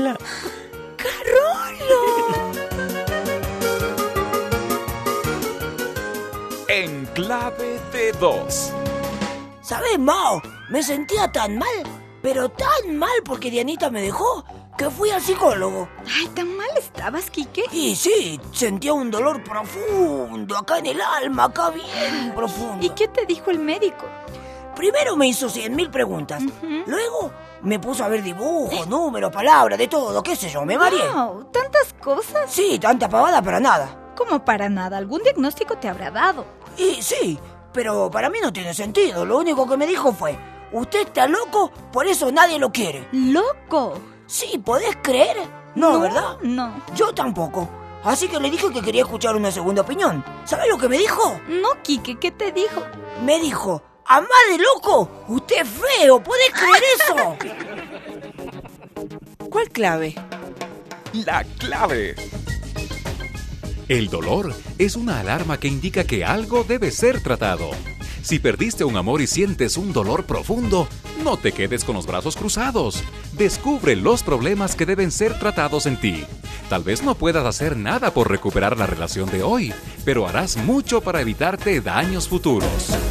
Carola. ¡Carolo! En clave de dos. ¿Sabés, Mao? Me sentía tan mal, pero tan mal porque Dianita me dejó, que fui al psicólogo. Ay, ¿tan mal estabas, Quique? Y sí, sentía un dolor profundo, acá en el alma, acá bien profundo. ¿Y qué te dijo el médico? Primero me hizo 100.000 preguntas. Luego me puso a ver dibujos, números, palabras, de todo, qué sé yo, me mareé. Wow, ¿tantas cosas? Sí, tanta pavada para nada. Como para nada, algún diagnóstico te habrá dado. Y sí, pero para mí no tiene sentido. Lo único que me dijo fue: usted está loco, por eso nadie lo quiere. ¡Loco! Sí, ¿podés creer? No, ¿verdad? No. Yo tampoco. Así que le dije que quería escuchar una segunda opinión. ¿Sabés lo que me dijo? No, Quique, ¿qué te dijo? Me dijo: ¡amá de loco! ¡Usted es feo! ¿Podés creer eso? ¿Cuál clave? La clave. El dolor es una alarma que indica que algo debe ser tratado. Si perdiste un amor y sientes un dolor profundo, no te quedes con los brazos cruzados. Descubre los problemas que deben ser tratados en ti. Tal vez no puedas hacer nada por recuperar la relación de hoy, pero harás mucho para evitarte daños futuros.